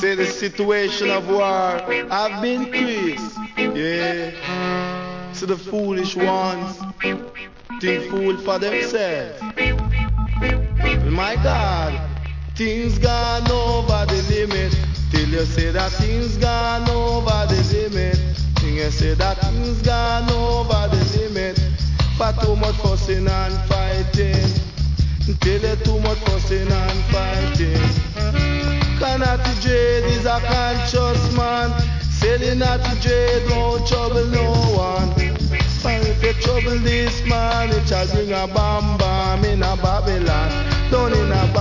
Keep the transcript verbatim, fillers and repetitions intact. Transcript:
Say the situation of war have been increased. Yeah. So the foolish ones think fool for themselves. My God, things gone over the limit. Till you say that things gone over the limit. Till you say that things gone over the limit. For too much fussing and fighting. Till you too much fussing and fighting. Kanati Jade is a conscious man. Selling at Jade won't trouble no one. And if you trouble this man, it shall bring a bomb bomb in a Babylon. Down in a